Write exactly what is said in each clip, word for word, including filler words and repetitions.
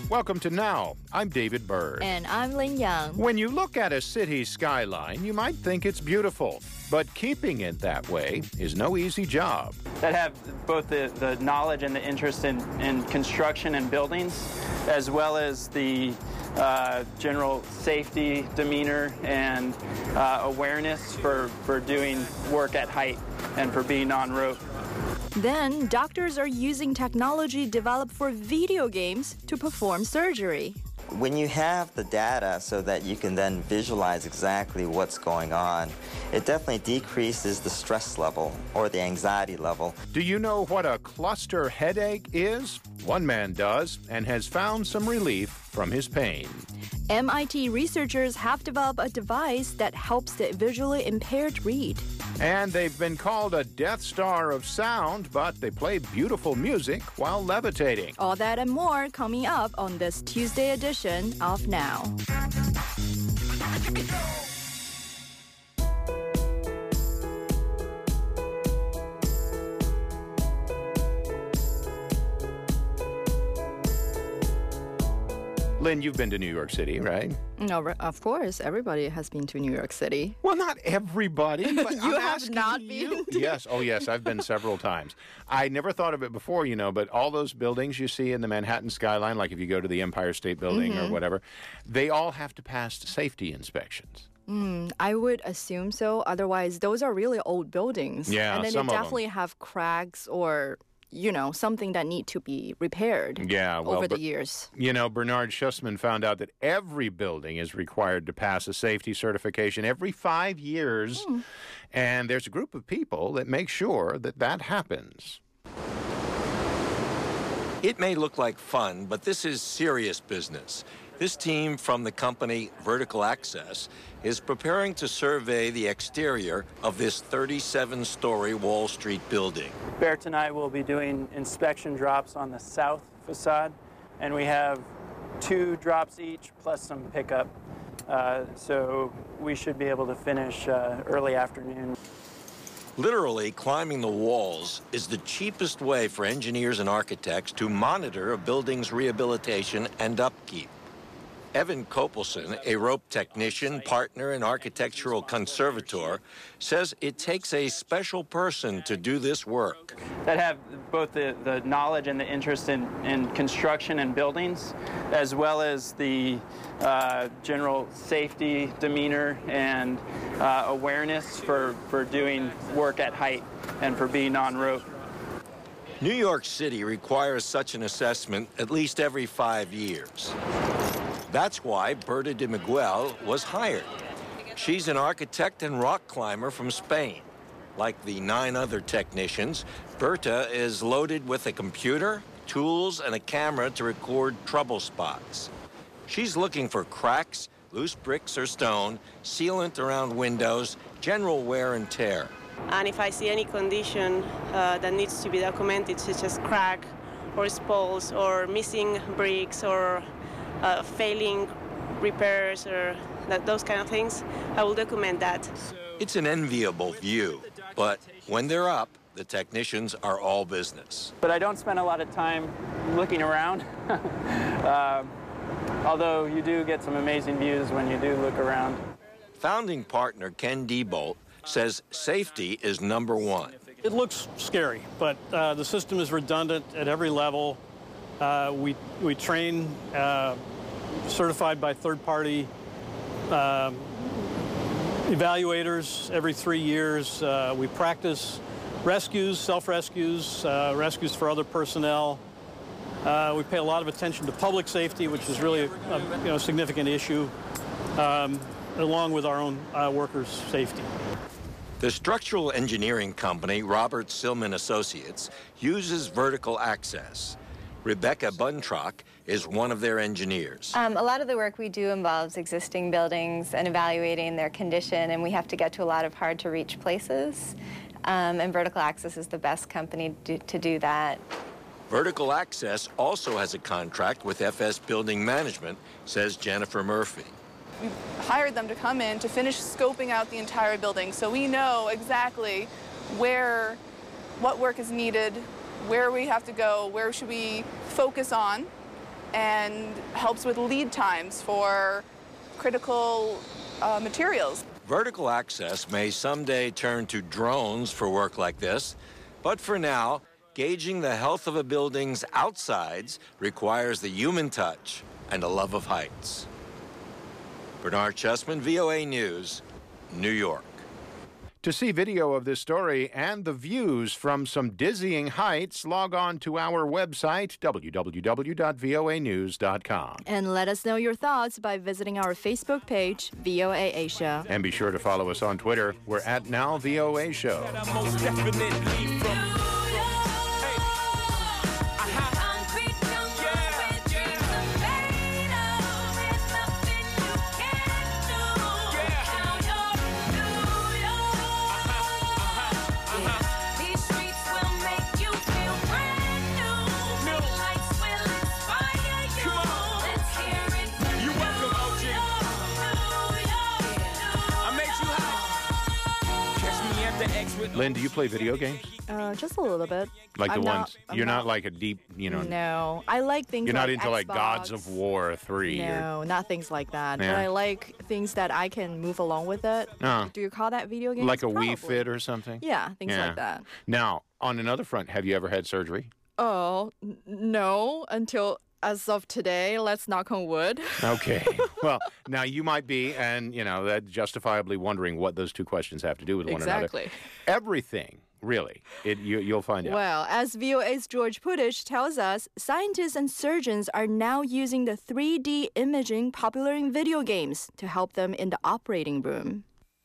Welcome to Now. I'm David Byrd. And I'm Lin Yang. When you look at a city skyline, you might think it's beautiful. But keeping it that way is no easy job. That have both the, the knowledge and the interest in, in construction and buildings, as well as the uh, general safety, demeanor, and uh, awareness for, for doing work at height and for being on rope. Then, doctors are using technology developed for video games to perform surgery. When you have the data so that you can then visualize exactly what's going on, it definitely decreases the stress level or the anxiety level. Do you know what a cluster headache is? One man does and has found some relief from his pain. M I T researchers have developed a device that helps the visually impaired read. And they've been called a Death Star of sound, but they play beautiful music while levitating. All that and more coming up on this Tuesday edition of Now. Lynn, you've been to New York City, right? No, of course. Everybody has been to New York City. Well, not everybody, but you I'm have not you. been? Yes. Oh, yes. I've been several times. I never thought of it before, you know, but all those buildings you see in the Manhattan skyline, like if you go to the Empire State Building mm-hmm. or whatever, they all have to pass safety inspections. Mm, I would assume so. Otherwise, those are really old buildings. Yeah, and then some they of definitely them. have cracks or, you know, something that need to be repaired yeah, well, over the but, years. You know, Bernard Schussman found out that every building is required to pass a safety certification every five years. Mm. And there's a group of people that make sure that that happens. It may look like fun, but this is serious business. This team from the company Vertical Access is preparing to survey the exterior of this thirty-seven story Wall Street building. Bert and I will be doing inspection drops on the south facade, and we have two drops each plus some pickup. Uh, so we should be able to finish uh, early afternoon. Literally, climbing the walls is the cheapest way for engineers and architects to monitor a building's rehabilitation and upkeep. Evan Kopelson, a rope technician, partner, and architectural conservator, says it takes a special person to do this work. That have both the, the knowledge and the interest in, in construction and buildings, as well as the uh, general safety, demeanor, and uh, awareness for, for doing work at height and for being on rope. New York City requires such an assessment at least every five years. That's why Berta de Miguel was hired. She's an architect and rock climber from Spain. Like the nine other technicians, Berta is loaded with a computer, tools, and a camera to record trouble spots. She's looking for cracks, loose bricks or stone, sealant around windows, general wear and tear. And if I see any condition uh, that needs to be documented, such as crack or spalls or missing bricks or Uh, failing repairs or that, those kind of things, I will document that. It's an enviable view, but when they're up, the technicians are all business. But I don't spend a lot of time looking around, uh, although you do get some amazing views when you do look around. Founding partner Ken Diebold says safety is number one. It looks scary, but uh, the system is redundant at every level. Uh, we, we train uh, certified by third-party uh, evaluators every three years. Uh, we practice rescues, self-rescues, uh, rescues for other personnel. Uh, we pay a lot of attention to public safety, which is really a, a you know, significant issue, um, along with our own uh, workers' safety. The structural engineering company, Robert Silman Associates, uses Vertical Access. Rebecca Buntrock is one of their engineers. Um, a lot of the work we do involves existing buildings and evaluating their condition, and we have to get to a lot of hard-to-reach places. Um, and Vertical Access is the best company to, to do that. Vertical Access also has a contract with F S Building Management, says Jennifer Murphy. We hired them to come in to finish scoping out the entire building, so we know exactly where, what work is needed, where we have to go, where should we focus on, and helps with lead times for critical uh, materials. Vertical access may someday turn to drones for work like this, but for now, gauging the health of a building's outsides requires the human touch and a love of heights. Bernard Chessman, V O A News, New York. To see video of this story and the views from some dizzying heights, log on to our website, w w w dot v o a news dot com. And let us know your thoughts by visiting our Facebook page, V O A Asia. And be sure to follow us on Twitter. We're at Now V O A Show. Lynn, do you play video games? Uh, just a little bit. Like I'm the not, ones, I'm you're not, not like a deep, you know. No, I like things You're like not into Xbox. like Gods of War three. No, or, not things like that. Yeah. But I like things that I can move along with it. Uh, Do you call that video games? like a Probably. Wii Fit or something? Yeah, things Yeah. like that. Now, on another front, have you ever had surgery? Oh, n- no, until as of today. Let's knock on wood. Okay. Well, now you might be, and, you know, that justifiably wondering what those two questions have to do with one another. Exactly. Everything. Really, it, you, you'll find out. Well, as V O A's George Pudish tells us, scientists and surgeons are now using the three D imaging popular in video games to help them in the operating room.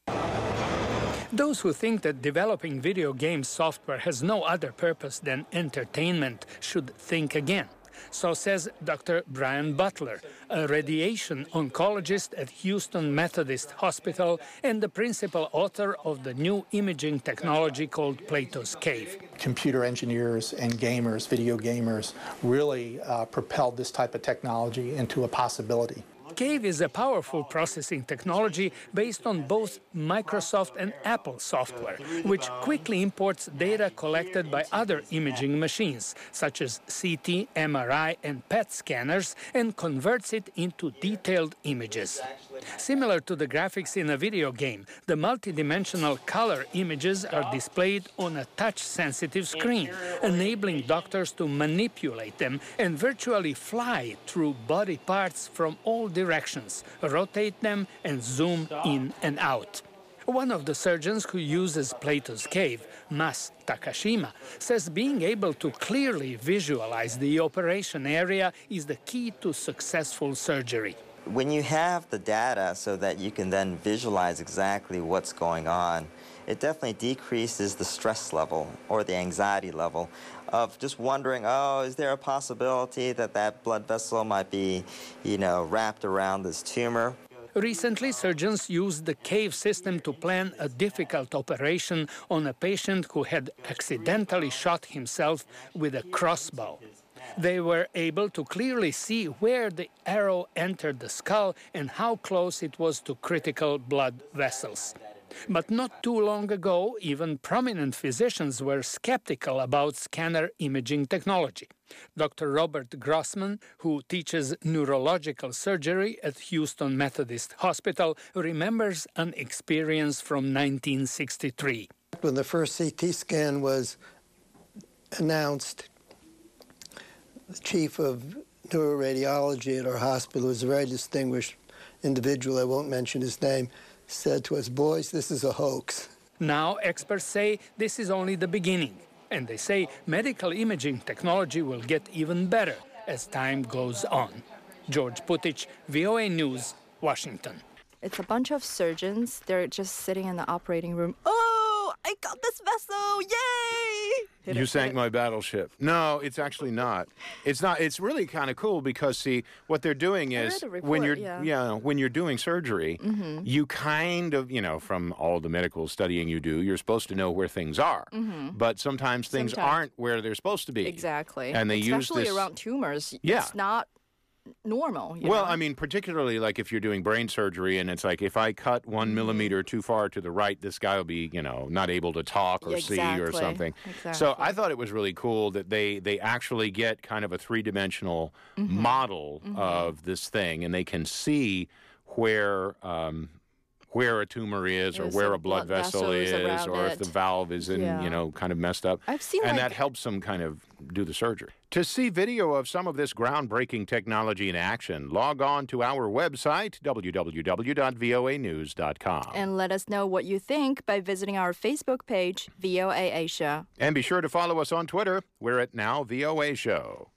Those who think that developing video game software has no other purpose than entertainment should think again. So says Doctor Brian Butler, a radiation oncologist at Houston Methodist Hospital and the principal author of the new imaging technology called Plato's Cave. Computer engineers and gamers, video gamers, really uh, propelled this type of technology into a possibility. Cave is a powerful processing technology based on both Microsoft and Apple software, which quickly imports data collected by other imaging machines, such as C T, M R I, and P E T scanners, and converts it into detailed images. Similar to the graphics in a video game, the multidimensional color images are displayed on a touch-sensitive screen, enabling doctors to manipulate them and virtually fly through body parts from all directions, rotate them, and zoom in and out. One of the surgeons who uses Plato's Cave, Mas Takashima, says being able to clearly visualize the operation area is the key to successful surgery. When you have the data so that you can then visualize exactly what's going on, it definitely decreases the stress level or the anxiety level of just wondering, oh, is there a possibility that that blood vessel might be, you know, wrapped around this tumor? Recently, surgeons used the Cave system to plan a difficult operation on a patient who had accidentally shot himself with a crossbow. They were able to clearly see where the arrow entered the skull and how close it was to critical blood vessels. But not too long ago, even prominent physicians were skeptical about scanner imaging technology. Doctor Robert Grossman, who teaches neurological surgery at Houston Methodist Hospital, remembers an experience from nineteen sixty-three. When the first C T scan was announced, the chief of neuroradiology at our hospital, was a very distinguished individual, I won't mention his name, said to us, boys, this is a hoax. Now experts say this is only the beginning, and they say medical imaging technology will get even better as time goes on. George Pudish, V O A News, Washington. It's a bunch of surgeons. They're just sitting in the operating room. Oh, I got this vessel! Yay! Hit you it, sank hit my battleship. No, it's actually not. It's not. It's really kind of cool because, see, what they're doing I is read the report, when you're yeah. yeah, when you're doing surgery, Mhm. you kind of, you know, from all the medical studying you do, you're supposed to know where things are. Mhm. But sometimes things Sometimes. aren't where they're supposed to be. Exactly. And they use Especially this around tumors. Yeah. It's not normal. You well, know? I mean, particularly like if you're doing brain surgery and it's like if I cut one mm-hmm. millimeter too far to the right, this guy will be, you know, not able to talk or exactly. see or something. Exactly. So I thought it was really cool that they, they actually get kind of a three-dimensional mm-hmm. model mm-hmm. of this thing, and they can see where um, where a tumor is, or where a blood, blood vessel, vessel is, or it. if the valve is in, yeah. you know, kind of messed up. I've seen and like... that helps them kind of do the surgery. To see video of some of this groundbreaking technology in action, log on to our website, w w w dot v o a news dot com. And let us know what you think by visiting our Facebook page, V O A Asia. And be sure to follow us on Twitter. We're at Now V O A Show.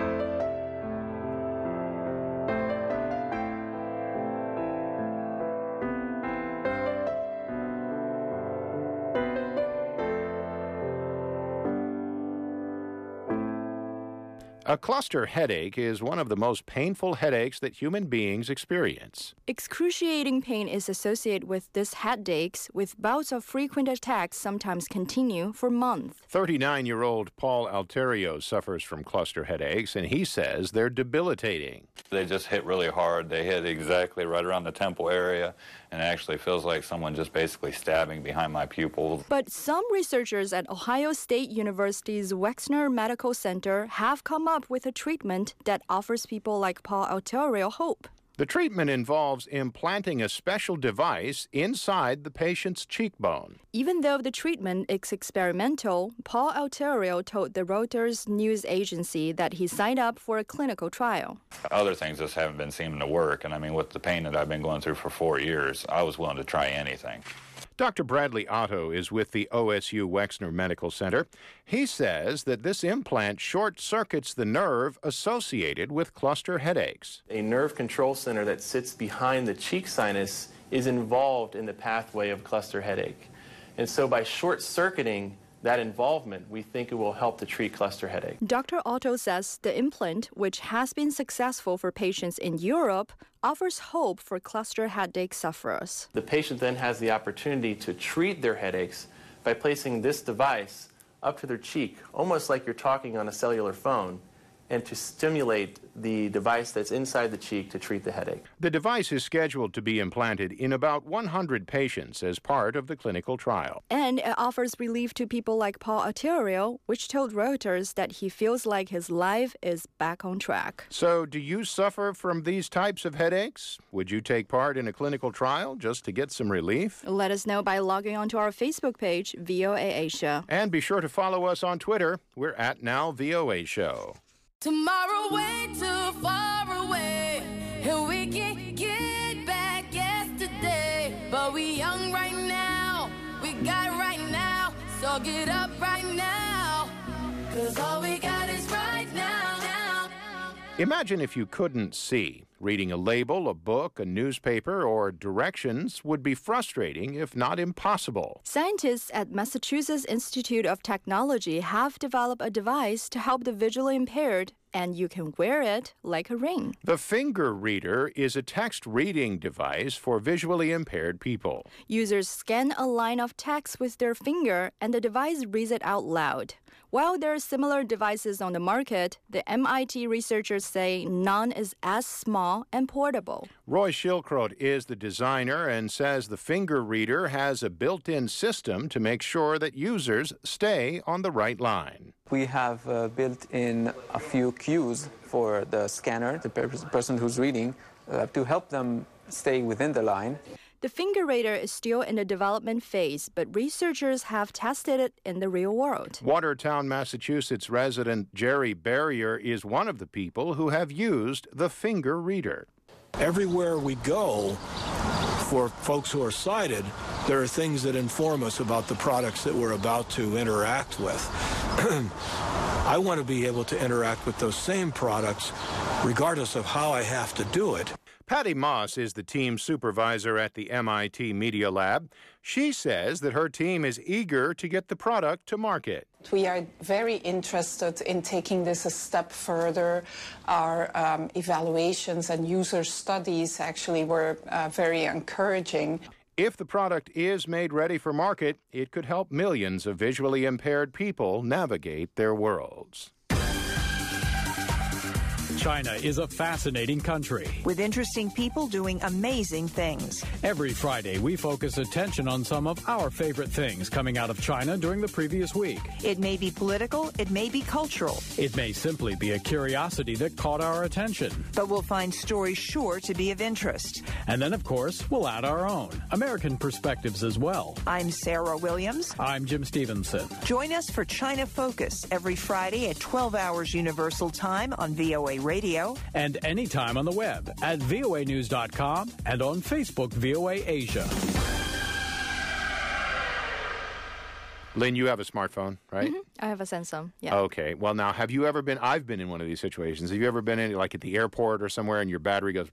A cluster headache is one of the most painful headaches that human beings experience. Excruciating pain is associated with these headaches, with bouts of frequent attacks sometimes continue for months. thirty-nine-year-old Paul Alterio suffers from cluster headaches, and he says they're debilitating. They just hit really hard. They hit exactly right around the temple area, and it actually feels like someone just basically stabbing behind my pupils. But some researchers at Ohio State University's Wexner Medical Center have come up with a treatment that offers people like Paul Alterio hope. The treatment involves implanting a special device inside the patient's cheekbone. Even though the treatment is experimental, Paul Alterio told the Reuters news agency that he signed up for a clinical trial. Other things just haven't been seeming to work, and I mean, with the pain that I've been going through for four years, I was willing to try anything. Doctor Bradley Otto is with the O S U Wexner Medical Center. He says that this implant short-circuits the nerve associated with cluster headaches. A nerve control center that sits behind the cheek sinus is involved in the pathway of cluster headache. And so by short-circuiting that involvement, we think it will help to treat cluster headache. Doctor Otto says the implant, which has been successful for patients in Europe, offers hope for cluster headache sufferers. The patient then has the opportunity to treat their headaches by placing this device up to their cheek, almost like you're talking on a cellular phone, and to stimulate the device that's inside the cheek to treat the headache. The device is scheduled to be implanted in about one hundred patients as part of the clinical trial. And it offers relief to people like Paul Alterio, which told Reuters that he feels like his life is back on track. So, do you suffer from these types of headaches? Would you take part in a clinical trial just to get some relief? Let us know by logging onto our Facebook page, V O A Asia. And be sure to follow us on Twitter. We're at Now V O A Show. Tomorrow way too far away, and we can get back yesterday. But we young right now, we got right now, so get up right now, 'cause all we got is right now, now. Imagine if you couldn't see. Reading a label, a book, a newspaper, or directions would be frustrating, if not impossible. Scientists at Massachusetts Institute of Technology have developed a device to help the visually impaired, and you can wear it like a ring. The finger reader is a text reading device for visually impaired people. Users scan a line of text with their finger, and the device reads it out loud. While there are similar devices on the market, the M I T researchers say none is as small and portable. Roy Schildkrot is the designer and says the finger reader has a built-in system to make sure that users stay on the right line. We have uh, built in a few cues for the scanner, the per- person who's reading, uh, to help them stay within the line. The finger reader is still in the development phase, but researchers have tested it in the real world. Watertown, Massachusetts resident Jerry Barrier is one of the people who have used the finger reader. Everywhere we go, for folks who are sighted, there are things that inform us about the products that we're about to interact with. I want to be able to interact with those same products regardless of how I have to do it. Patty Moss is the team supervisor at the M I T Media Lab. She says that her team is eager to get the product to market. We are very interested in taking this a step further. Our um, evaluations and user studies actually were uh, very encouraging. If the product is made ready for market, it could help millions of visually impaired people navigate their worlds. China is a fascinating country. With interesting people doing amazing things. Every Friday, we focus attention on some of our favorite things coming out of China during the previous week. It may be political, it may be cultural. It may simply be a curiosity that caught our attention. But we'll find stories sure to be of interest. And then, of course, we'll add our own, American perspectives as well. I'm Sarah Williams. I'm Jim Stevenson. Join us for China Focus every Friday at twelve hours Universal Time on V O A Radio. And anytime on the web at V O A news dot com and on Facebook V O A Asia. Lynn, you have a smartphone, right? Mm-hmm. I have a Samsung, yeah. Okay. Well, now, have you ever been, I've been in one of these situations. Have you ever been in, like, at the airport or somewhere and your battery goes,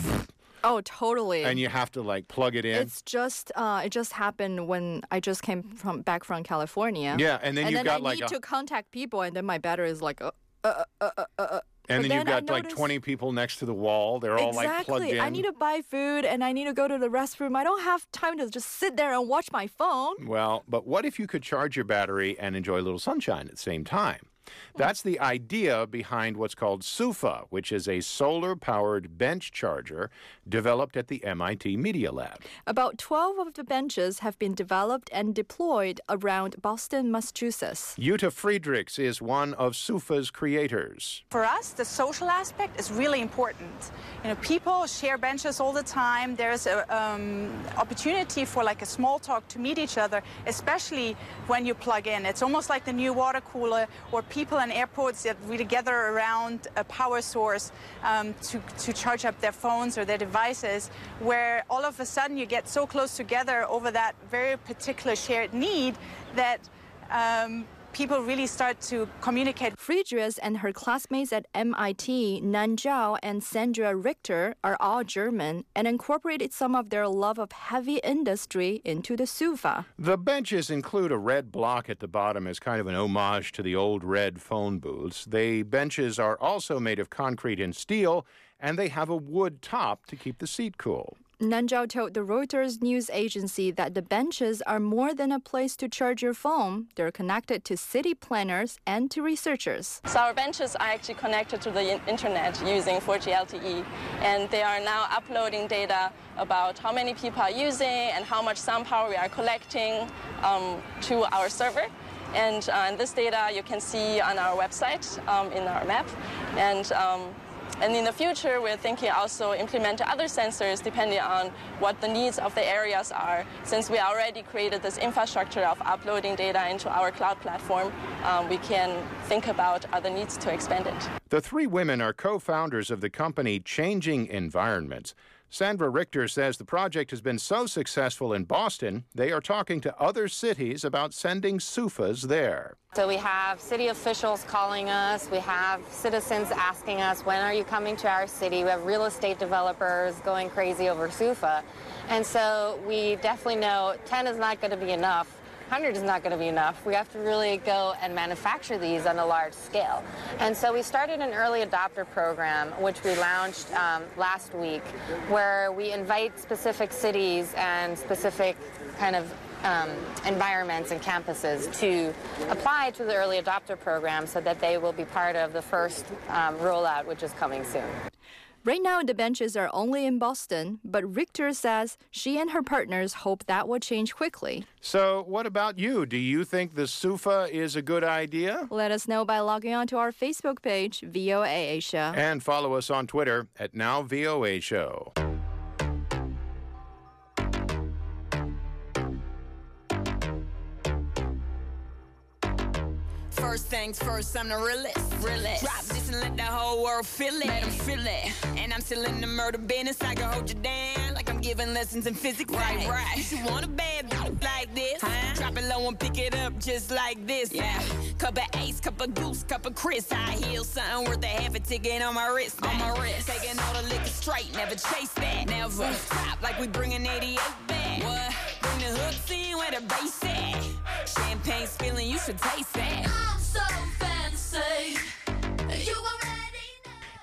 oh, totally. and you have to, like, plug it in? It's just, uh, it just happened when I just came from back from California. Yeah, and then and you've then got, I like, need a- to contact people, and then my battery is like, uh, uh, uh, uh, uh, uh. And But then you've then got, I like, noticed- twenty people next to the wall. They're all, exactly. like, plugged in. I need to buy food, and I need to go to the restroom. I don't have time to just sit there and watch my phone. Well, but what if you could charge your battery and enjoy a little sunshine at the same time? That's the idea behind what's called SUFA, which is a solar-powered bench charger developed at the M I T Media Lab. About twelve of the benches have been developed and deployed around Boston, Massachusetts. Jutta Friedrichs is one of SUFA's creators. For us, the social aspect is really important. You know, people share benches all the time. There's an um, opportunity for like a small talk to meet each other, especially when you plug in. It's almost like the new water cooler or people in airports that really gather around a power source um, to, to charge up their phones or their devices, where all of a sudden you get so close together over that very particular shared need that um, people really start to communicate. Friedrichs and her classmates at M I T, Nan Zhao and Sandra Richter, are all German and incorporated some of their love of heavy industry into the SUFA. The benches include a red block at the bottom as kind of an homage to the old red phone booths. The benches are also made of concrete and steel, and they have a wood top to keep the seat cool. Nan Zhao told the Reuters news agency that the benches are more than a place to charge your phone. They're connected to city planners and to researchers. So our benches are actually connected to the internet using four G L T E, and they are now uploading data about how many people are using and how much sound power we are collecting um, to our server. And, uh, and this data you can see on our website um, in our map. And um, And in the future, we're thinking also implement other sensors depending on what the needs of the areas are. Since we already created this infrastructure of uploading data into our cloud platform, um, we can think about other needs to expand it. The three women are co-founders of the company Changing Environments. Sandra Richter says the project has been so successful in Boston, they are talking to other cities about sending SUFAs there. So we have city officials calling us, we have citizens asking us, when are you coming to our city? We have real estate developers going crazy over SUFA. And so we definitely know ten is not going to be enough. one hundred is not going to be enough. We have to really go and manufacture these on a large scale. And so we started an early adopter program, which we launched um, last week, where we invite specific cities and specific kind of um, environments and campuses to apply to the early adopter program so that they will be part of the first um, rollout, which is coming soon. Right now, the benches are only in Boston, but Richter says she and her partners hope that will change quickly. So what about you? Do you think the SUFA is a good idea? Let us know by logging on to our Facebook page, V O A Asia. And follow us on Twitter at Now V O A Show. First things first, I'm the realest. realest. Drop this and let the whole world feel it. Let them feel it. And I'm still in the murder business. I can hold you down like I'm giving lessons in physics. Right, right. You should want a bad bitch like this. Huh? Drop it low and pick it up just like this. Yeah. Cup of Ace, cup of Goose, cup of Chris. I heal something worth a half a ticket on my wrist. On my wrist. Taking all the liquor straight, never chase that. Never. Stop like we bringing eighty-eight back. What? Bring the hooks in where the bass at. Champagne spilling, you should taste that. I'm so fancy. You already know.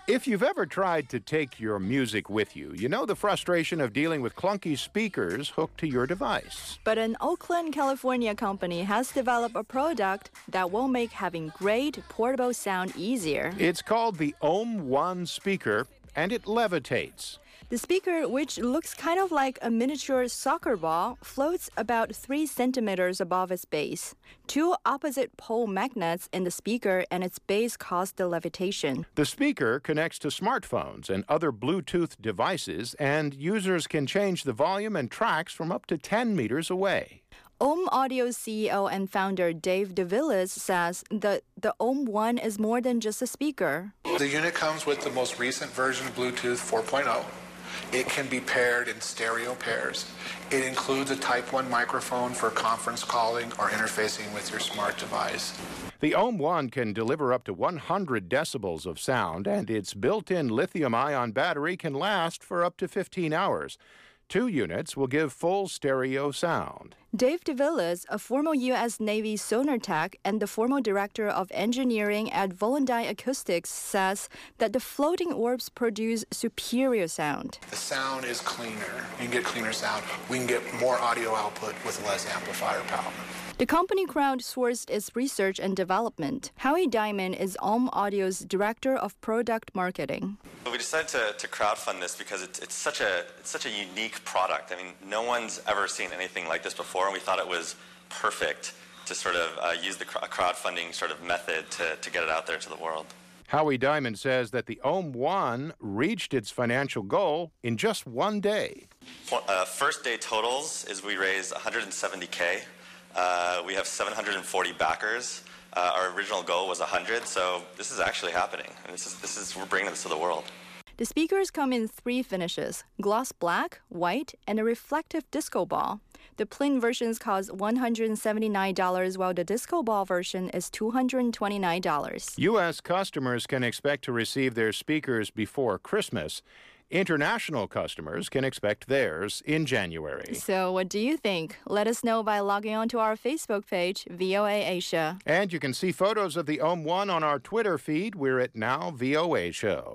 If you've ever tried to take your music with you, you know the frustration of dealing with clunky speakers hooked to your device. But an Oakland, California company has developed a product that will make having great portable sound easier. It's called the Ohm One speaker, and it levitates. The speaker, which looks kind of like a miniature soccer ball, floats about three centimeters above its base. Two opposite pole magnets in the speaker and its base cause the levitation. The speaker connects to smartphones and other Bluetooth devices, and users can change the volume and tracks from up to ten meters away. Ohm Audio's C E O and founder Dave DeVillis says that the Ohm One is more than just a speaker. The unit comes with the most recent version of Bluetooth four point oh. It can be paired in stereo pairs. It includes a Type one microphone for conference calling or interfacing with your smart device. The Ohm One can deliver up to one hundred decibels of sound, and its built-in lithium-ion battery can last for up to fifteen hours. Two units will give full stereo sound. Dave DeVillis, a former U S Navy sonar tech and the former director of engineering at Volandyne Acoustics, says that the floating orbs produce superior sound. The sound is cleaner. You can get cleaner sound. We can get more audio output with less amplifier power. The company crowdsourced its research and development. Howie Diamond is Ohm Audio's director of product marketing. We decided to, to crowdfund this because it's, it's such a it's such a unique product. I mean, no one's ever seen anything like this before, and we thought it was perfect to sort of uh, use the crowdfunding sort of method to, to get it out there to the world. Howie Diamond says that the Ohm One reached its financial goal in just one day. Uh, first day totals is we raised one hundred seventy K. Uh, we have seven hundred forty backers. Uh, our original goal was one hundred, so this is actually happening. And this is this is we're bringing this to the world. The speakers come in three finishes: gloss black, white, and a reflective disco ball. The plain versions cost one hundred seventy-nine dollars, while the disco ball version is two hundred twenty-nine dollars. U S customers can expect to receive their speakers before Christmas. International customers can expect theirs in January. So what do you think? Let us know by logging on to our Facebook page, V O A Asia. And you can see photos of the Ohm One on our Twitter feed. We're at Now V O A Show.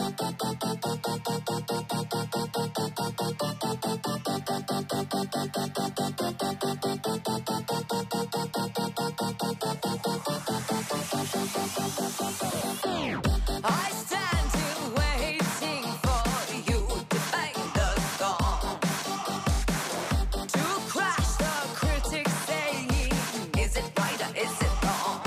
I stand here waiting for you to bang the song, to crash the critics saying, is it right or is it wrong?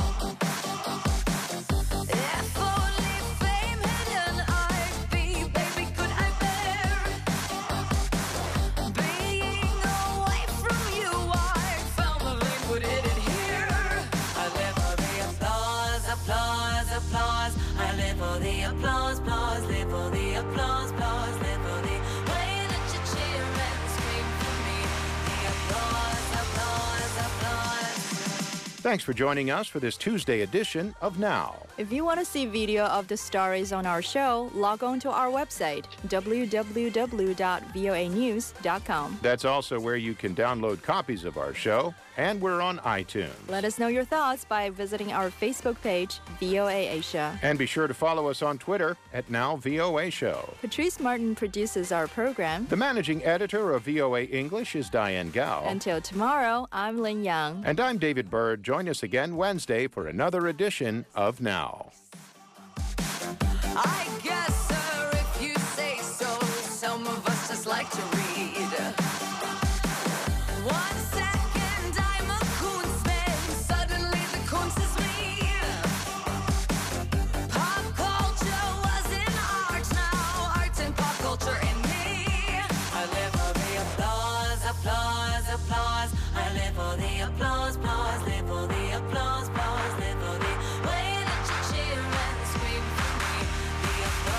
If only fame had an eye, baby, could I bear being away from you? I firmly put it in here. I live for the applause, applause, applause. I live for the applause, applause, live for the applause, applause, live for the way that you cheer and scream for me. The applause, applause, applause. Thanks for joining us for this Tuesday edition of Now. If you want to see video of the stories on our show, log on to our website, w w w dot v o a news dot com. That's also where you can download copies of our show, and we're on iTunes. Let us know your thoughts by visiting our Facebook page, V O A Asia. And be sure to follow us on Twitter at Now V O A Show. Patrice Martin produces our program. The managing editor of V O A English is Diane Gao. Until tomorrow, I'm Lin Yang. And I'm David Byrd. Join us again Wednesday for another edition of Now. I guess, sir, if you say so, some of us just like to read. One second I'm a Kunstman, suddenly the Kunst is me. Pop culture was in art, now art and pop culture in me. I live for the applause, applause, applause. I live for the applause, applause, live for the applause, applause, live for the way that you cheer and scream for me. The applause.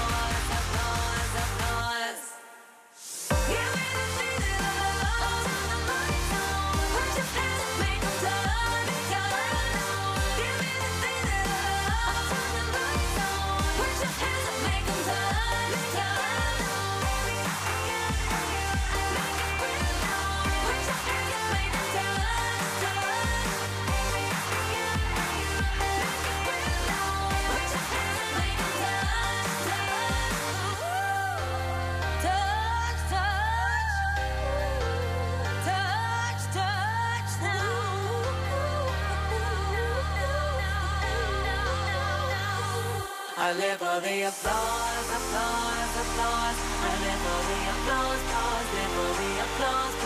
I live for the applause, applause, applause. I live for the applause, cause live for the applause.